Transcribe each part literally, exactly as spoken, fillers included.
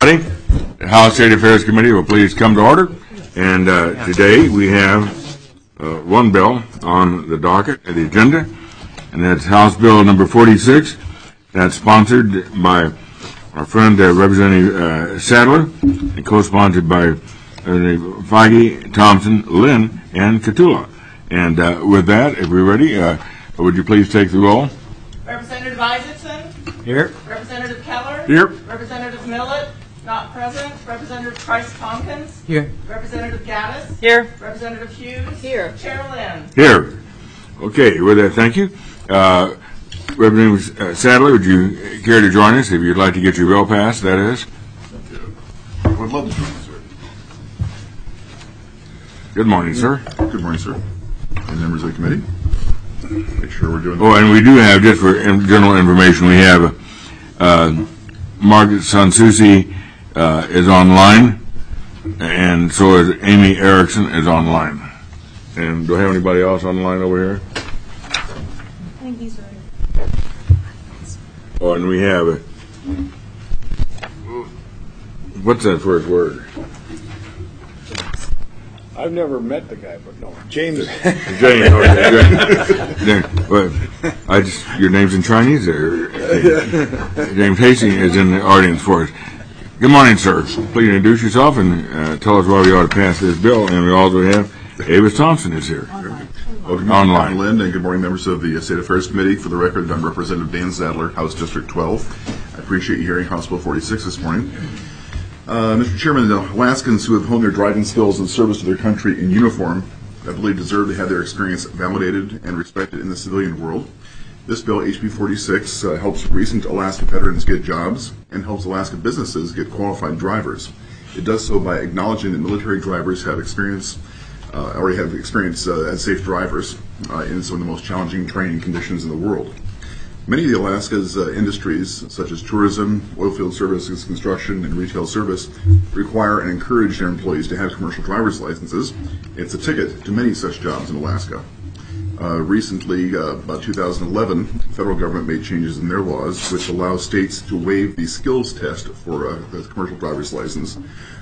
The House State Affairs Committee will please come to order. And uh, today we have uh, one bill on the docket, the agenda, and that's House Bill number forty-six. That's sponsored by our friend uh, Representative uh, Sadler and co-sponsored by uh, Feige, Thompson, Lynn, and Catula. And uh, with that, if we're ready, uh, would you please take the roll? Representative Isaacson? Here. Representative Keller? Here. Representative Millett? Not present. Representative Price-Tompkins? Here. Representative Gaddis? Here. Representative Hughes? Here. Chair Lynn? Here. Okay, with that, thank you. Uh, Representative uh, Sadler, would you care to join us if you'd like to get your bill passed, that is? I would love to join you, sir. Good morning, sir. Good morning, sir. And members of the committee. Make sure we're doing Oh, and we do have, just for general information, we have uh, Margaret Sansusi uh, is online, and so is Amy Erickson is online. And do I have anybody else online over here? I think these are. Oh, and we have a, what's that first word? I've never met the guy, but no. James. James. Okay, James. Well, I just, your name's in Chinese there. James Hastings is in the audience for us. Good morning, sir. Please introduce yourself and uh, tell us why we ought to pass this bill. And we also have Avis Thompson is here. Well, good morning, Online. Captain Lynn, and good morning, members of the State Affairs Committee. For the record, I'm Representative Dan Sadler, House District twelve. I appreciate you hearing House Bill forty-six this morning. Uh, Mister Chairman, the Alaskans who have honed their driving skills in service to their country in uniform, I believe, deserve to have their experience validated and respected in the civilian world. This bill, H B forty-six, uh, helps recent Alaska veterans get jobs and helps Alaska businesses get qualified drivers. It does so by acknowledging that military drivers have experience, uh, already have experience uh, as safe drivers uh, in some of the most challenging training conditions in the world. Many of the Alaska's uh, industries, such as tourism, oilfield services, construction, and retail service, require and encourage their employees to have commercial driver's licenses. It's a ticket to many such jobs in Alaska. Uh, recently, uh, about two thousand eleven, the federal government made changes in their laws which allow states to waive the skills test for uh, a commercial driver's license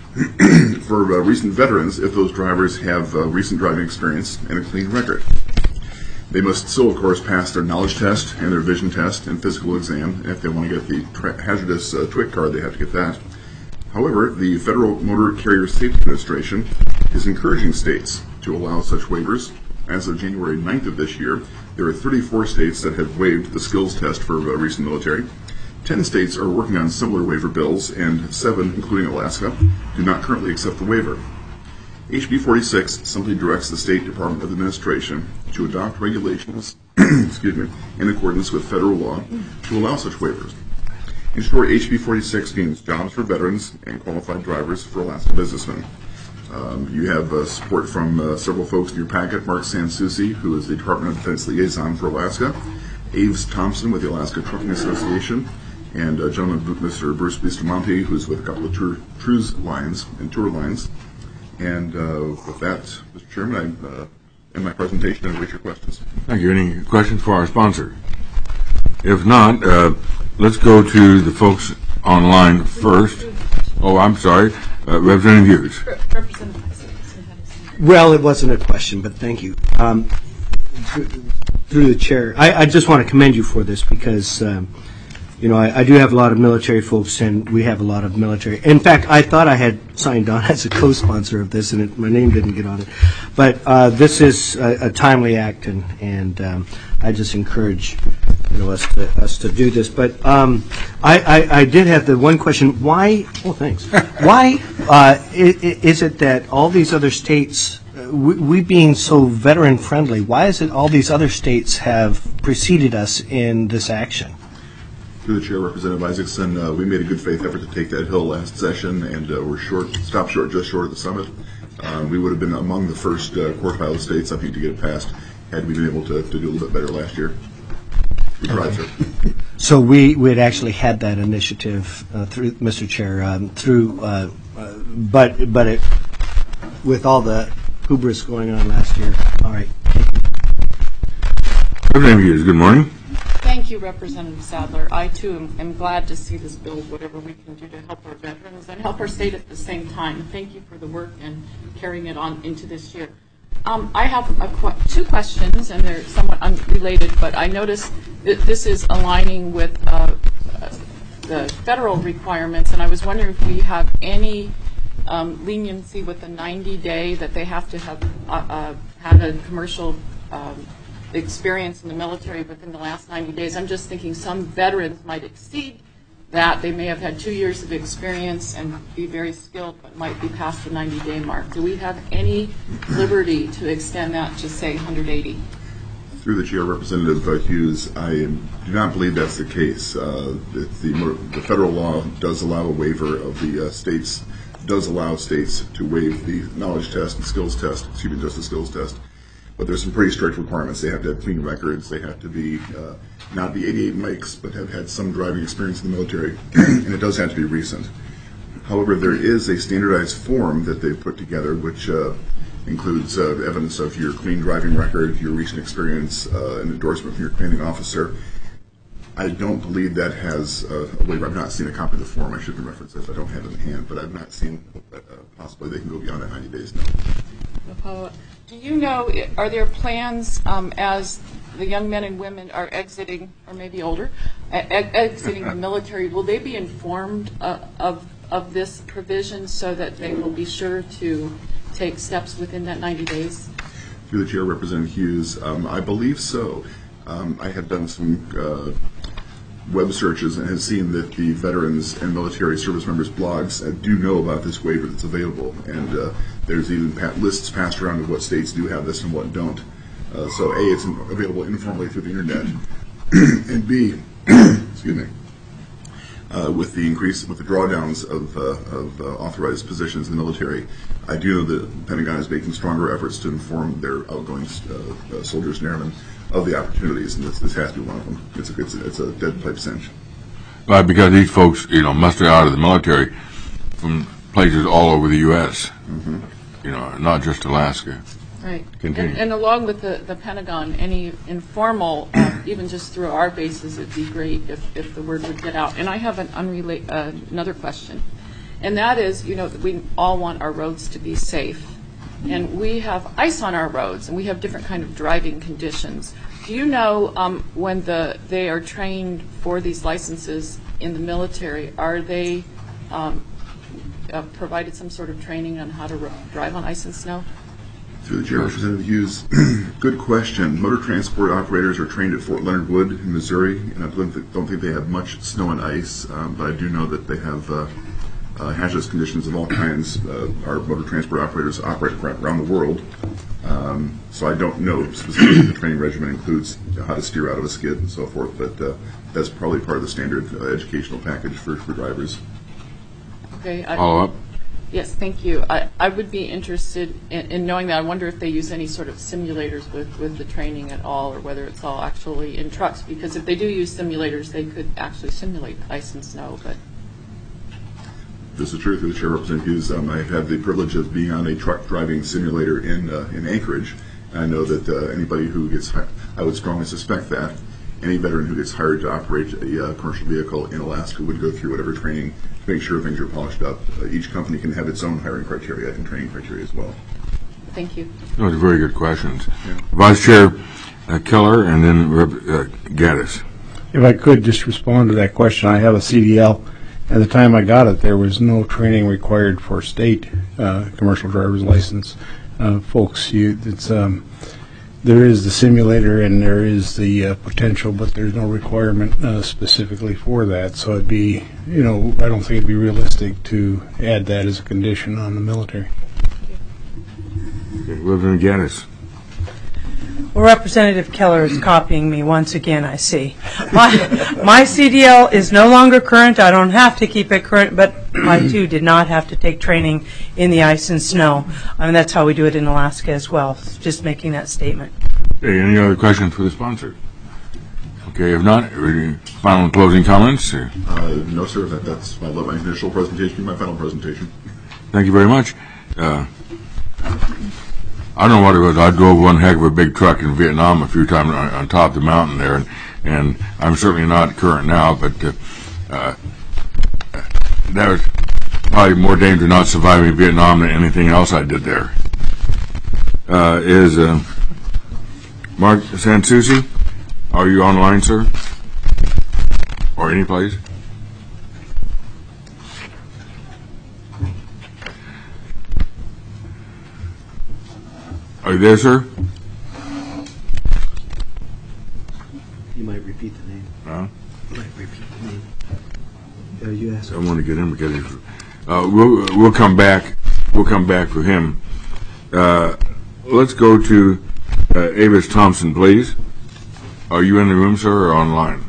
for uh, recent veterans if those drivers have uh, recent driving experience and a clean record. They must still, of course, pass their knowledge test and their vision test and physical exam. And if they want to get the tra- hazardous uh, TWIC card, they have to get that. However, the Federal Motor Carrier Safety Administration is encouraging states to allow such waivers. As of January ninth of this year, there are thirty-four states that have waived the skills test for uh, recent military. Ten states are working on similar waiver bills, and seven, including Alaska, do not currently accept the waiver. H B forty-six simply directs the State Department of Administration to adopt regulations excuse me, in accordance with federal law to allow such waivers. In short, H B forty-six means jobs for veterans and qualified drivers for Alaska businessmen. Um, you have uh, support from uh, several folks in your packet. Mark Sansusi, who is the Department of Defense liaison for Alaska, Aves Thompson with the Alaska Trucking Association, and a gentleman, Mister Bruce Bustamante, who's with a couple of tour, cruise lines and tour lines. And uh, with that, Mister Chairman, I uh, end my presentation and wait your questions. Thank you. Any questions for our sponsor? If not, uh, let's go to the folks online first. Oh, I'm sorry. Uh, Representative Hughes. Well, it wasn't a question, but thank you. Um, through the chair, I, I just want to commend you for this because, um, you know, I, I do have a lot of military folks, and we have a lot of military. In fact, I thought I had signed on as a co-sponsor of this, and it, my name didn't get on it. But uh, this is a, a timely act, and, and um, I just encourage you know us to us to do this. But um, I, I, I did have the one question: Why? Oh, thanks. Why uh, is, is it that all these other states, we, we being so veteran friendly, why is it all these other states have preceded us in this action? Through the chair, Representative Isaacson, uh, we made a good faith effort to take that hill last session, and uh, we're short, stopped short, just short of the summit. Uh, we would have been among the first uh, quartile of states, I think, to get it passed had we been able to, to do a little bit better last year. We tried, sir. So we, we had actually had that initiative uh, through, Mister Chair, um, through, uh, uh, but but it with all the hubris going on last year. All right. Representative Hughes, good morning. Thank thank you, Representative Sadler. I, too, am, am glad to see this bill, whatever we can do to help our veterans and help our state at the same time. Thank you for the work and carrying it on into this year. Um, I have a qu two questions, and they're somewhat unrelated, but I noticed that this is aligning with uh, the federal requirements, and I was wondering if we have any um, leniency with the ninety day that they have to have uh, uh, had a commercial um, experience in the military within the last ninety days. I'm just thinking some veterans might exceed that. They may have had two years of experience and be very skilled, but might be past the ninety day mark. Do we have any liberty to extend that to, say, one hundred eighty? Through the chair, Representative uh, Hughes, I do not believe that's the case. Uh, the, the, the federal law does allow a waiver of the uh, states, does allow states to waive the knowledge test and skills test, excuse me, just the skills test. But there's some pretty strict requirements. They have to have clean records. They have to be uh, not be eighty-eight mics, but have had some driving experience in the military, and it does have to be recent. However, there is a standardized form that they've put together, which uh, includes uh, evidence of your clean driving record, your recent experience, uh, an endorsement from your commanding officer. I don't believe that has uh, a waiver. I've not seen a copy of the form. I shouldn't reference this. I don't have it in hand, but I've not seen uh, possibly they can go beyond that ninety days now. Do you know, are there plans um, as the young men and women are exiting, or maybe older, e exiting the military, will they be informed uh, of, of this provision so that they will be sure to take steps within that ninety days? Through the chair, Representative Hughes, um, I believe so. Um, I have done some uh, web searches and have seen that the veterans and military service members blogs uh, do know about this waiver that's available, and uh, there's even pa lists passed around of what states do have this and what don't. Uh, so A, it's in available informally through the internet, and B, excuse me, uh, with the increase, with the drawdowns of, uh, of uh, authorized positions in the military, I do know that the Pentagon is making stronger efforts to inform their outgoing uh, uh, soldiers and airmen of the opportunities, and this, this has to be one of them. It's a, it's a, it's a dead pipe cinch. Right, because these folks, you know, muster out of the military from places all over the U S Mm-hmm. You know, not just Alaska. Right. Continue. And, and along with the, the Pentagon, any informal, uh, even just through our bases, it'd be great if, if the word would get out. And I have an unrelated, uh, another question, and that is, you know, we all want our roads to be safe. And we have ice on our roads, and we have different kind of driving conditions. Do you know um, when the they are trained for these licenses in the military, are they um, uh, provided some sort of training on how to r drive on ice and snow? Through the chair, Representative Hughes, good question. Motor transport operators are trained at Fort Leonard Wood in Missouri, and I don't think, don't think they have much snow and ice, um, but I do know that they have uh, Uh, hazardous conditions of all kinds. Uh, our motor transport operators operate around the world, um, so I don't know specifically the training regimen includes how to steer out of a skid and so forth, but uh, that's probably part of the standard uh, educational package for, for drivers. Okay. I, Follow up? Yes, thank you. I, I would be interested in, in knowing that. I wonder if they use any sort of simulators with, with the training at all, or whether it's all actually in trucks, because if they do use simulators, they could actually simulate ice and snow, but This is true. Through the chair, Representative Hughes, um, I had the privilege of being on a truck driving simulator in uh, in Anchorage. And I know that uh, anybody who gets, I would strongly suspect that any veteran who gets hired to operate a uh, commercial vehicle in Alaska would go through whatever training to make sure things are polished up. Uh, each company can have its own hiring criteria and training criteria as well. thank you. Those are very good questions. Yeah. Vice Chair uh, Keller, and then Rep uh, Gaddis. If I could just respond to that question, I have a C D L. At the time I got it, there was no training required for state uh, commercial driver's license. Uh, folks, you, it's, um, there is the simulator and there is the uh, potential, but there's no requirement uh, specifically for that. So it'd be, you know, I don't think it'd be realistic to add that as a condition on the military. Okay, Representative Gaddis. Well, Representative Keller is copying me once again, I see. My, my C D L is no longer current. I don't have to keep it current, but I, too, did not have to take training in the ice and snow. I mean, that's how we do it in Alaska as well. Just making that statement. Okay, any other questions for the sponsor? Okay, if not, any final closing comments? Uh, no, sir. That, that's my, my initial presentation, my final presentation. Thank you very much. Uh, I don't know what it was. I drove one heck of a big truck in Vietnam a few times on, on top of the mountain there, and and I'm certainly not current now, but uh, uh, that was probably more danger not surviving Vietnam than anything else I did there. Uh, is uh, Mark Sansucci, are you online, sir? Or any place? Are you there, sir? You might repeat the name. Huh? You might repeat the name. Uh, you asked. I want to get him because he's, uh, we'll we'll come back. We'll come back for him. Uh, let's go to uh, Avis Thompson, please. Are you in the room, sir, or online?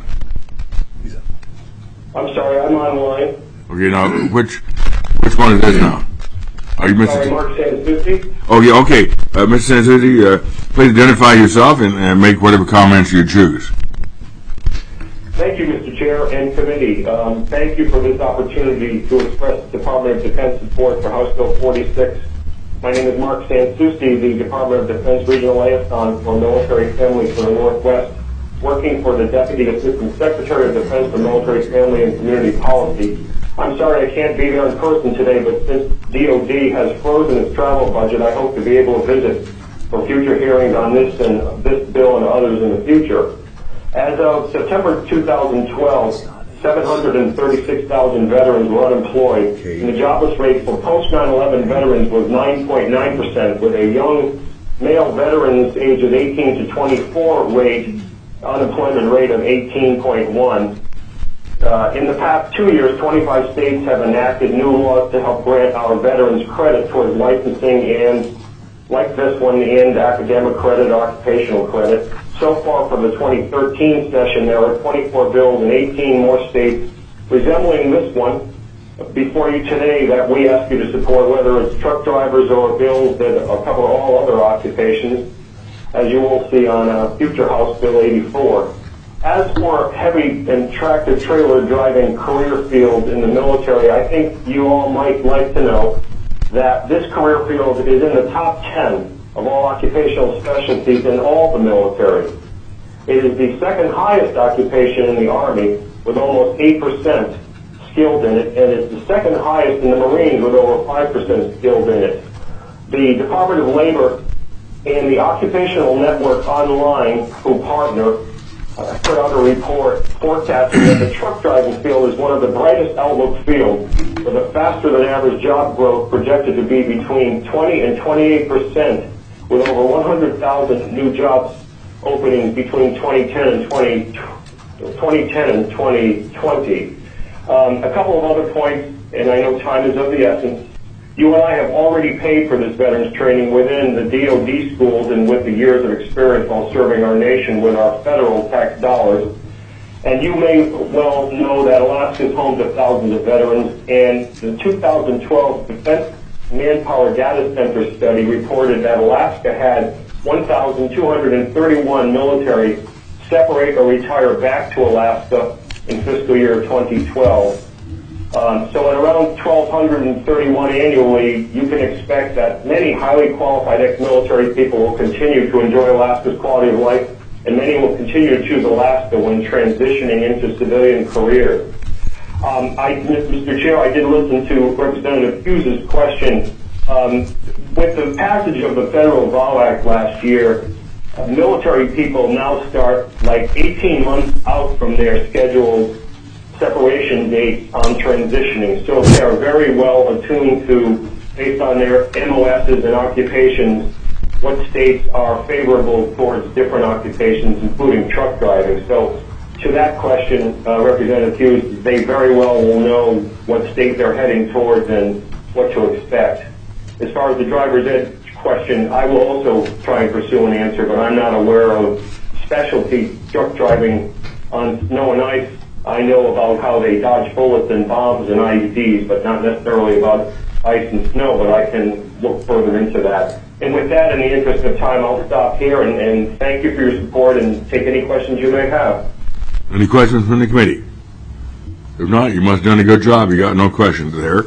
I'm sorry, I'm online. Okay, now which which one is this now? Are you Mister Sorry, T- Mark Sansucci. Oh yeah, okay, uh, Mister Sansucci, uh, please identify yourself and, and make whatever comments you choose. Thank you, Mister Chair and committee. Um, thank you for this opportunity to express Department of Defense support for House Bill forty-six. My name is Mark Sansucci, the Department of Defense Regional Liaison for Military Families for the Northwest, working for the Deputy Assistant Secretary of Defense for Military Family and Community Policy. I'm sorry I can't be there in person today, but since D O D has frozen its travel budget, I hope to be able to visit for future hearings on this and this bill and others in the future. As of September two thousand twelve, seven hundred thirty-six thousand veterans were unemployed, and the jobless rate for post nine eleven veterans was nine point nine percent, with a young male veterans ages eighteen to twenty-four rate unemployment rate of eighteen point one. Uh, in the past two years, twenty-five states have enacted new laws to help grant our veterans credit towards licensing and, like this one, and academic credit, occupational credit. So far for the twenty thirteen session, there are twenty-four bills in eighteen more states resembling this one before you today that we ask you to support, whether it's truck drivers or bills that cover all other occupations, as you will see on uh, future House Bill eighty-four. As for heavy and tractor trailer driving career fields in the military, I think you all might like to know that this career field is in the top ten of all occupational specialties in all the military. It is the second highest occupation in the Army, with almost eight percent skilled in it, and it's the second highest in the Marines, with over five percent skilled in it. The Department of Labor and the Occupational Network Online, who partner, uh, put out a report forecasting that the truck driving field is one of the brightest outlook fields, with a faster than average job growth projected to be between twenty and twenty-eight percent, with over one hundred thousand new jobs openings between twenty ten and twenty ten and twenty twenty. Um, a couple of other points, and I know time is of the essence. You and I have already paid for this veterans training within the D O D schools and with the years of experience while serving our nation with our federal tax dollars. And you may well know that Alaska is home to thousands of veterans, and the two thousand twelve Defense Manpower Data Center study reported that Alaska had one thousand two hundred thirty-one military separate or retire back to Alaska in fiscal year twenty twelve. Um, so at around one thousand two hundred thirty-one annually, you can expect that many highly qualified ex-military people will continue to enjoy Alaska's quality of life, and many will continue to choose Alaska when transitioning into civilian careers. Um, I, Mister Chair, I did listen to Representative Hughes' question. Um, with the passage of the Federal Vow Act last year, uh, military people now start like eighteen months out from their scheduled separation dates on transitioning. So they are very well attuned to, based on their M O Ss and occupations, what states are favorable towards different occupations, including truck driving. So to that question, uh, Representative Hughes, they very well will know what state they're heading towards and what to expect. As far as the driver's ed question, I will also try and pursue an answer, but I'm not aware of specialty truck driving on snow and ice. I know about how they dodge bullets and bombs and I E Ds, but not necessarily about ice and snow, but I can look further into that. And with that, in the interest of time, I'll stop here and, and thank you for your support and take any questions you may have. Any questions from the committee? If not, you must have done a good job. You got no questions there.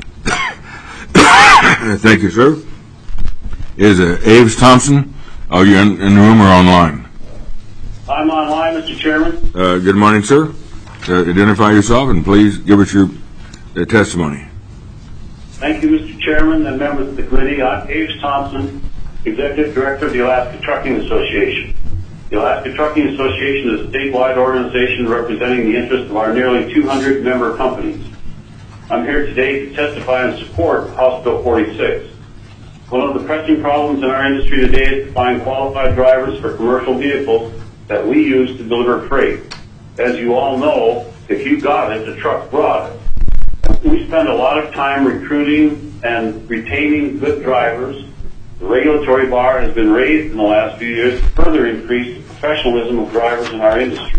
Thank you, sir. Is uh, Aves Thompson? Are you in, in the room or online? I'm online, Mister Chairman. Uh, Good morning, sir. Uh, Identify yourself and please give us your uh, testimony. Thank you, Mister Chairman and members of the committee. I'm Aves Thompson, Executive Director of the Alaska Trucking Association. The Alaska Trucking Association is a statewide organization representing the interests of our nearly two hundred member companies. I'm here today to testify in support of House Bill forty-six. One of the pressing problems in our industry today is to find qualified drivers for commercial vehicles that we use to deliver freight. As you all know, if you got it, the truck brought it. We spend a lot of time recruiting and retaining good drivers. The regulatory bar has been raised in the last few years to further increase the professionalism of drivers in our industry.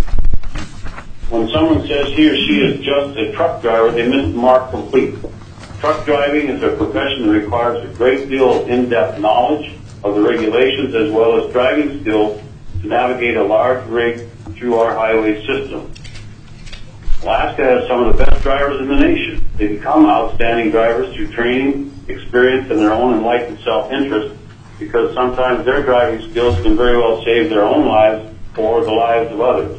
When someone says he or she is just a truck driver, they miss the mark completely. Truck driving is a profession that requires a great deal of in-depth knowledge of the regulations as well as driving skills to navigate a large rig through our highway system. Alaska has some of the best drivers in the nation. They become outstanding drivers through training, experience, and their own enlightened self-interest because sometimes their driving skills can very well save their own lives or the lives of others.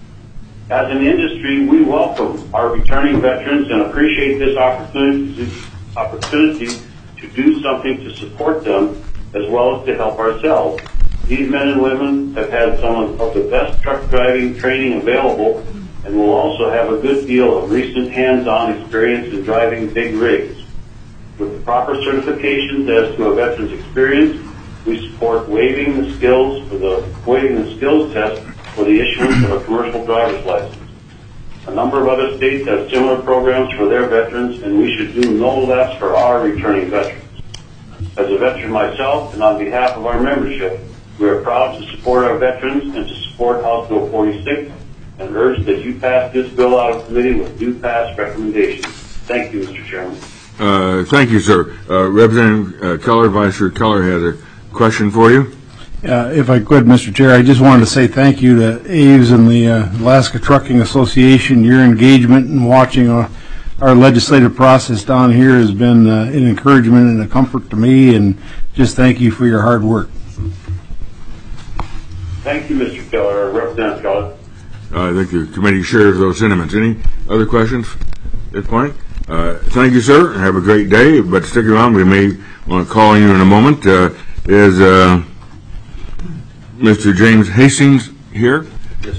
As an industry, we welcome our returning veterans and appreciate this opportunity, opportunity to do something to support them as well as to help ourselves. These men and women have had some of the best truck driving training available and will also have a good deal of recent hands-on experience in driving big rigs. With the proper certifications as to a veteran's experience, we support waiving the skills for the waiving the skills test for the issuance of a commercial driver's license. A number of other states have similar programs for their veterans, and we should do no less for our returning veterans. As a veteran myself, and on behalf of our membership, we are proud to support our veterans and to support House Bill forty-six and urge that you pass this bill out of committee with due pass recommendations. Thank you, Mister Chairman. Uh, Thank you, sir. Uh, Representative uh, Keller, Vice Chair Keller has a question for you. Uh, If I could, Mister Chair, I just wanted to say thank you to Aves and the uh, Alaska Trucking Association. Your engagement in watching uh, our legislative process down here has been uh, an encouragement and a comfort to me, and just thank you for your hard work. Thank you, Mister Keller. Representative Keller. Uh, I think the committee shares those sentiments. Any other questions at this point? Uh, thank you, sir, and have a great day. But stick around. We may want to call you in a moment. Uh, is uh, Mister James Hastings here? Yes, sir.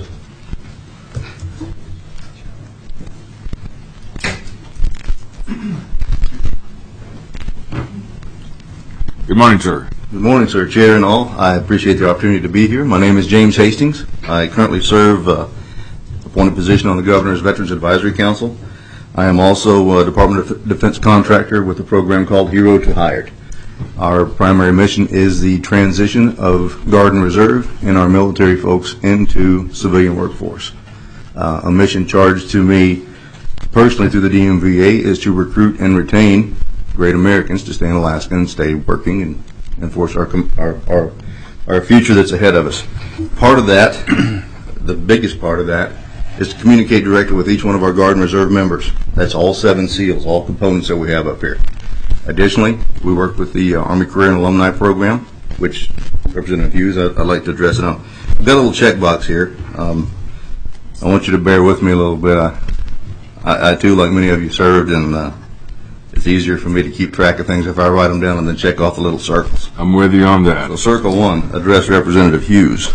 Good morning, sir. Good morning, sir, Chair and all. I appreciate the opportunity to be here. My name is James Hastings. I currently serve uh, appointed position on the Governor's Veterans Advisory Council. I am also a Department of Defense contractor with a program called Hero to Hired. Our primary mission is the transition of Guard and Reserve and our military folks into civilian workforce. Uh, a mission charged to me personally through the D M V A is to recruit and retain great Americans to stay in Alaska and stay working and enforce our, our, our, our future that's ahead of us. Part of that, the biggest part of that, is to communicate directly with each one of our Guard and Reserve members. That's all seven SEALs, all components that we have up here. Additionally, we work with the uh, Army Career and Alumni Program, which Representative Hughes, I, I'd like to address it on. I've got a little checkbox here. Um, I want you to bear with me a little bit. I, I, I too, like many of you, served, and uh, it's easier for me to keep track of things if I write them down and then check off the little circles. I'm with you on that. So circle one, address Representative Hughes.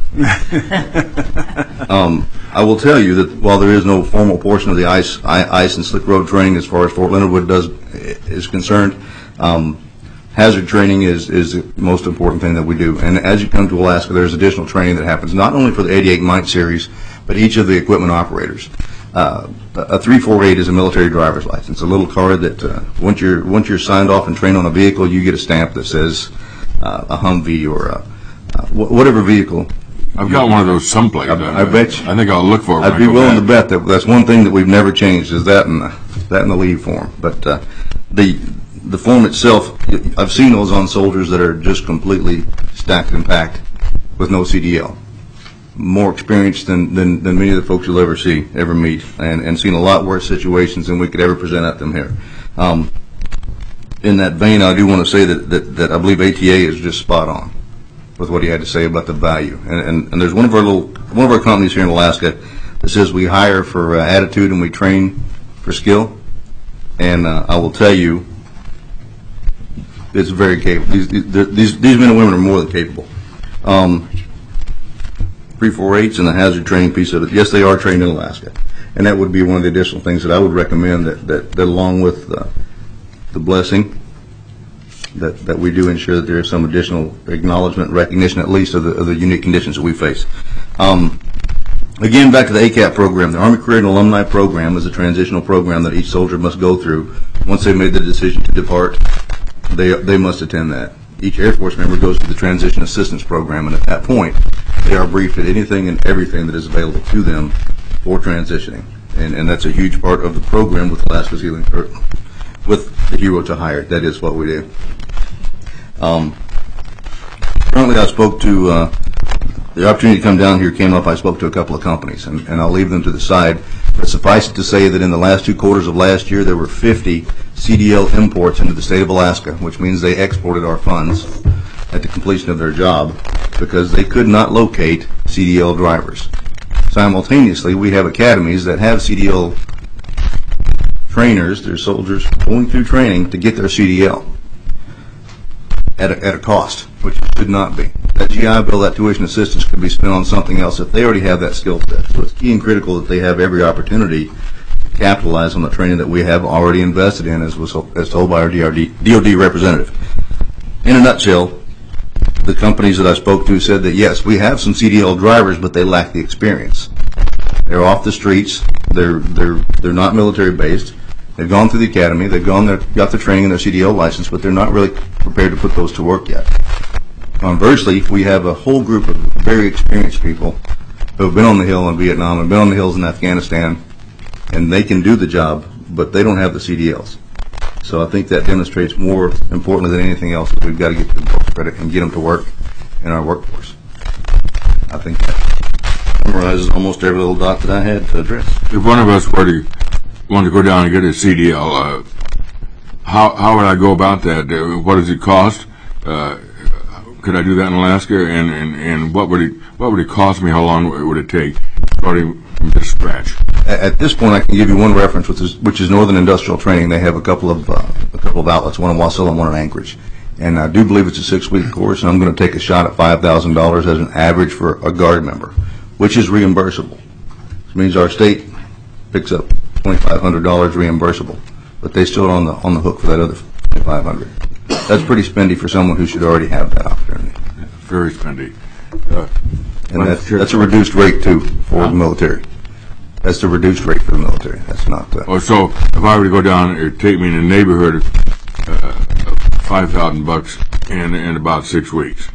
um, I will tell you that while there is no formal portion of the ice, ice and slick road training as far as Fort Leonard Wood does is concerned, um, hazard training is, is the most important thing that we do. And as you come to Alaska, there's additional training that happens not only for the eighty-eight Mike series, but each of the equipment operators. Uh, a three forty-eight is a military driver's license, a little card that uh, once you're once you're signed off and trained on a vehicle, you get a stamp that says uh, a Humvee or a, uh, wh whatever vehicle. I've got one of those someplace. I, I bet you. I think I'll look for it. I'd be willing to bet that that's one thing that we've never changed is that in the, that in the leave form. But uh, the the form itself, I've seen those on soldiers that are just completely stacked and packed with no C D L. More experienced than, than, than many of the folks you'll ever see, ever meet, and, and seen a lot worse situations than we could ever present at them here. Um, in that vein, I do want to say that, that, that I believe A T A is just spot on. with what he had to say about the value. And, and, and there's one of our little, one of our companies here in Alaska that says we hire for uh, attitude and we train for skill. And uh, I will tell you, it's very capable. These, these, these men and women are more than capable. Um, three four eights and the hazard training piece of it, yes, they are trained in Alaska. And that would be one of the additional things that I would recommend, that, that, that along with uh, the blessing, that, that we do ensure that there is some additional acknowledgement, recognition at least of the, of the unique conditions that we face. Um, again, back to the A C A P program. The Army Career and Alumni Program is a transitional program that each soldier must go through. Once they've made the decision to depart, they, they must attend that. Each Air Force member goes through the Transition Assistance Program, and at that point, they are briefed at anything and everything that is available to them for transitioning. And, and that's a huge part of the program with Alaska's Healing, or with the Hero to Hire. That is what we do. Um, currently, I spoke to, uh, the opportunity to come down here came up, I spoke to a couple of companies, and, and I'll leave them to the side. But suffice it to say that in the last two quarters of last year, there were fifty C D L imports into the state of Alaska, which means they exported our funds at the completion of their job because they could not locate C D L drivers. Simultaneously, we have academies that have C D L trainers, their soldiers, going through training to get their C D L at a, at a cost, which it should not be. That G I Bill, that tuition assistance, could be spent on something else if they already have that skill set. So it's key and critical that they have every opportunity to capitalize on the training that we have already invested in, as was as told by our D O D representative. In a nutshell, the companies that I spoke to said that yes, we have some C D L drivers, but they lack the experience. They're off the streets. They're they're they're not military based. They've gone through the academy. They've gone there, got their training and their C D L license, but they're not really prepared to put those to work yet. Conversely, we have a whole group of very experienced people who have been on the Hill in Vietnam and been on the hills in Afghanistan, and they can do the job, but they don't have the C D Ls. So I think that demonstrates more importantly than anything else that we've got to get them credit and get them to work in our workforce. I think that summarizes almost every little dot that I had to address. If one of us were to want to go down and get a C D L, uh, how how would I go about that? Uh, what does it cost? Uh, could I do that in Alaska? And, and, and what would it what would it cost me? How long would it take? Starting from just scratch. At this point, I can give you one reference, which is which is Northern Industrial Training. They have a couple of uh, a couple of outlets, one in Wasilla and one in Anchorage. And I do believe it's a six-week course, and I'm going to take a shot at five thousand dollars as an average for a Guard member, which is reimbursable. Which means our state picks up twenty-five hundred dollars reimbursable, but they still are on the on the hook for that other twenty-five hundred dollars. That's pretty spendy for someone who should already have that opportunity. Yeah, very spendy. Uh, and that's, that's a reduced rate, too, for huh? the military. That's the reduced rate for the military. That's not... Uh, oh, so if I were to go down, it would take me in a neighborhood of uh, five thousand bucks in, in about six weeks.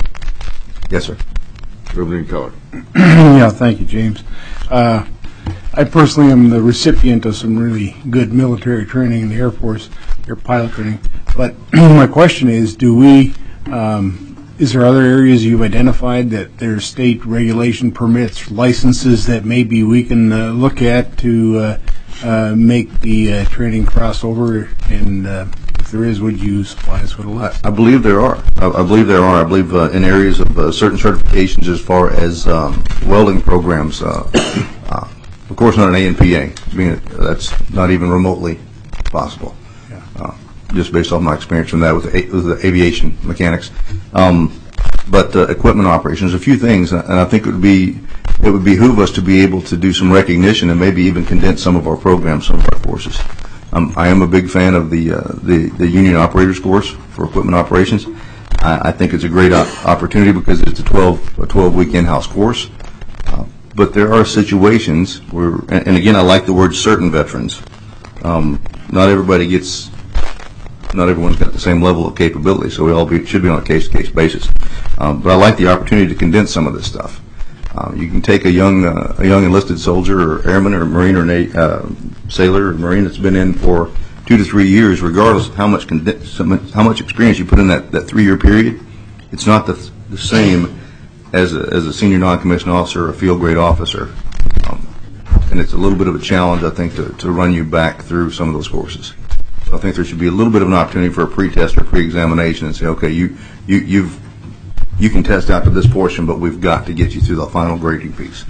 Yes, sir. Everything covered. Yeah, thank you, James. Uh, I personally am the recipient of some really good military training in the Air Force, air pilot training. But my question is, do we, um, is there other areas you've identified that there's state regulation permits, licenses that maybe we can uh, look at to uh, uh, make the uh, training crossover? And uh, if there is, would you supply us with a list? I, I believe there are. I, I believe there are. I believe uh, in areas of uh, certain certifications as far as um, welding programs. Uh, uh, of course, not an A N P A. I mean, that's not even remotely possible. Yeah. Uh, just based off my experience from that with the, with the aviation mechanics. Um, but uh, equipment operations, a few things, and I think it would be it would behoove us to be able to do some recognition and maybe even condense some of our programs, some of our courses. Um, I am a big fan of the, uh, the the union operators course for equipment operations. I, I think it's a great op- opportunity because it's a twelve a twelve week in-house course. Uh, but there are situations where, and, and again, I like the word certain veterans. Um, not everybody gets. Not everyone's got the same level of capability, so we all be, should be on a case-to-case basis. Um, but I like the opportunity to condense some of this stuff. Uh, you can take a young uh, a young enlisted soldier or airman or Marine or na- uh, sailor or Marine that's been in for two to three years, regardless of how much conden- how much experience you put in that, that three-year period. It's not the, the same as a, as a senior non-commissioned officer or a field-grade officer. Um, and it's a little bit of a challenge, I think, to, to run you back through some of those courses. I think there should be a little bit of an opportunity for a pre-test or pre-examination and say, okay, you, you, you've you can test out to this portion, but we've got to get you through the final grading piece.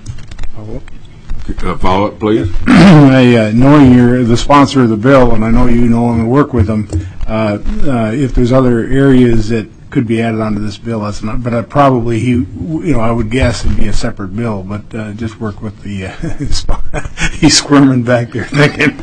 Uh, follow up, please. I, uh, knowing you're the sponsor of the bill, and I know you no longer work with them, uh, uh, if there's other areas that could be added onto this bill, that's not. But I probably he, you know, I would guess it'd be a separate bill. But uh, just work with the. Uh, he's squirming back there, thinking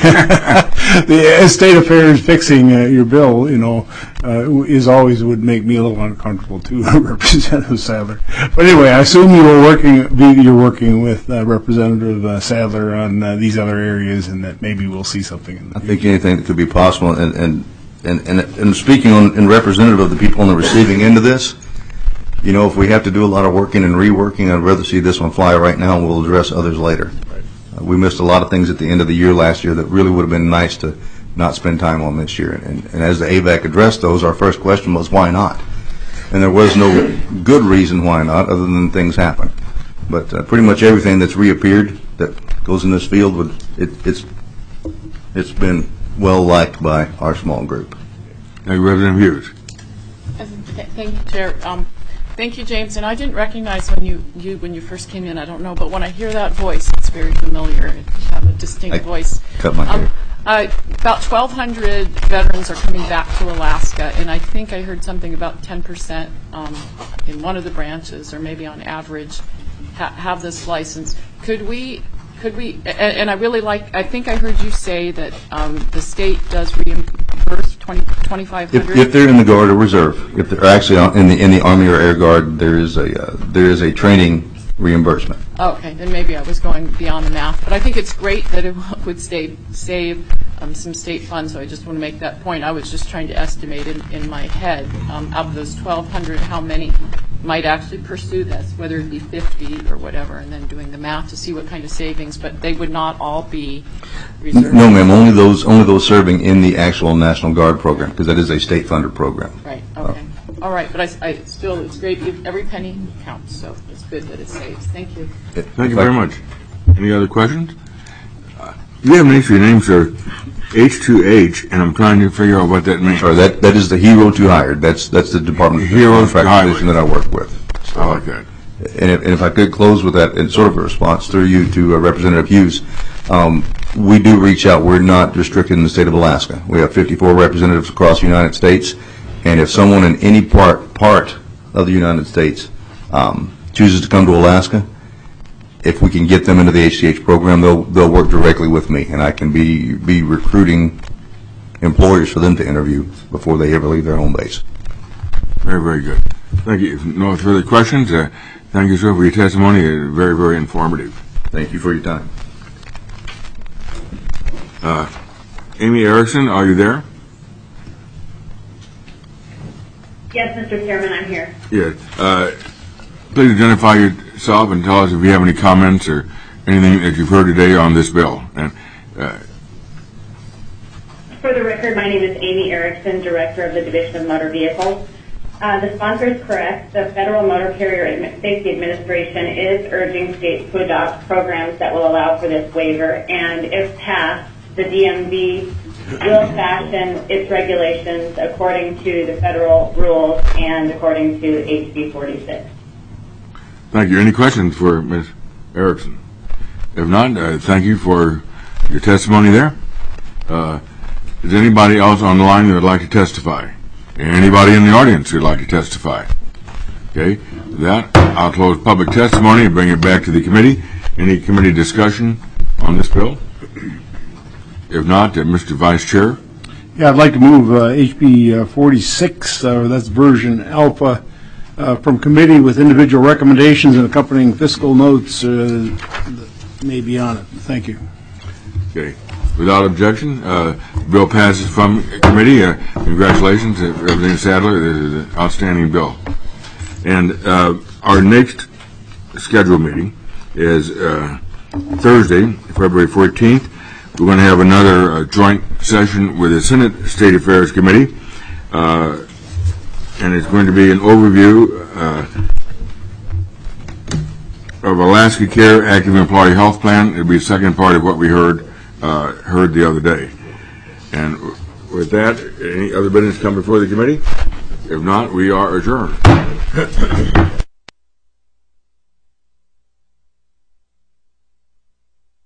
the state affairs fixing uh, your bill, you know, uh, is always would make me a little uncomfortable too, Representative Sadler. But anyway, I assume you were working. You're working with uh, Representative uh, Sadler on uh, these other areas, and that maybe we'll see something in the I think anything that could be possible, and and. And, and, and speaking on, in representative of the people on the receiving end of this, you know, if we have to do a lot of working and reworking, I'd rather see this one fly right now, and we'll address others later. Right. Uh, we missed a lot of things at the end of the year last year that really would have been nice to not spend time on this year. And, and as the A V A C addressed those, our first question was, why not? And there was no good reason why not, other than things happen. But uh, pretty much everything that's reappeared that goes in this field, would, it, it's it's been well liked by our small group. Thank you, Representative Hughes. Thank you, Chair. Um, thank you, James. And I didn't recognize when you, you when you first came in. I don't know, but when I hear that voice, it's very familiar. You have a distinct I voice. Cut my um, hair. Uh, about twelve hundred veterans are coming back to Alaska, and I think I heard something about ten percent um, in one of the branches, or maybe on average, ha- have this license. Could we? Could we, and, and I really like, I think I heard you say that um, the state does reimburse twenty-five hundred dollars. If, if they're in the Guard or Reserve, if they're actually in the in the Army or Air Guard, there is a uh, there is a training reimbursement. Okay, then maybe I was going beyond the math, but I think it's great that it would save save um, some state funds. So I just want to make that point. I was just trying to estimate in, in my head um, of those twelve hundred, how many might actually pursue this, whether it be fifty or whatever, and then doing the math to see what kind of savings, but they would not all be reserved. No, ma'am. Only those only those serving in the actual National Guard program, because that is a state-funded program. Right. Okay. Uh, all right, but I, I still, it's great. Every penny counts, so it's good that it saves. Thank you. Thank you very much. Any other questions? Uh, you have an issue name, sir, H two H, and I'm trying to figure out what that means. Sorry, that that is the Hero to Hired. That's that's the Department of Hero to Hired division that I work with. So, I like that. And if, and if I could close with that, in sort of a response through you to uh, Representative Hughes, um, we do reach out. We're not restricted in the state of Alaska. We have fifty-four representatives across the United States, and if someone in any part part of the United States um, chooses to come to Alaska, if we can get them into the H T H program, they'll they'll work directly with me, and I can be be recruiting employers for them to interview before they ever leave their home base. Very, very good. Thank you. If no further questions, uh, thank you, sir, for your testimony. Uh, very, very informative. Thank you for your time. Uh, Amy Erickson, are you there? Yes, Mister Chairman, I'm here. Yes. Uh, please identify yourself and tell us if you have any comments or anything that you've heard today on this bill. And uh, For the record, my name is Amy Erickson, Director of the Division of Motor Vehicles. Uh, the sponsor is correct. The Federal Motor Carrier Admi- Safety Administration is urging states to adopt programs that will allow for this waiver, and if passed, the D M V will fashion its regulations according to the federal rules and according to H B forty-six. thank you. Any questions for Miz Erickson? If not, uh, thank you for your testimony there. Uh, is anybody else on the line that would like to testify? Anybody in the audience who would like to testify? Okay. With that, I'll close public testimony and bring it back to the committee. Any committee discussion on this bill? If not, uh, Mister Vice Chair. Yeah, I'd like to move uh, H B uh, forty-six, uh, that's version alpha, uh, from committee with individual recommendations and accompanying fiscal notes uh, that may be on it. Thank you. Okay. Without objection, uh, the bill passes from committee. Uh, congratulations to Representative Sadler. This is an outstanding bill. And uh, our next scheduled meeting is uh, Thursday, February fourteenth. We're going to have another uh, joint session with the Senate State Affairs Committee, uh, and it's going to be an overview uh, of Alaska Care Active Employee Health Plan. It'll be the second part of what we heard uh, heard the other day. And with that, any other business come before the committee? If not, we are adjourned. adjourned.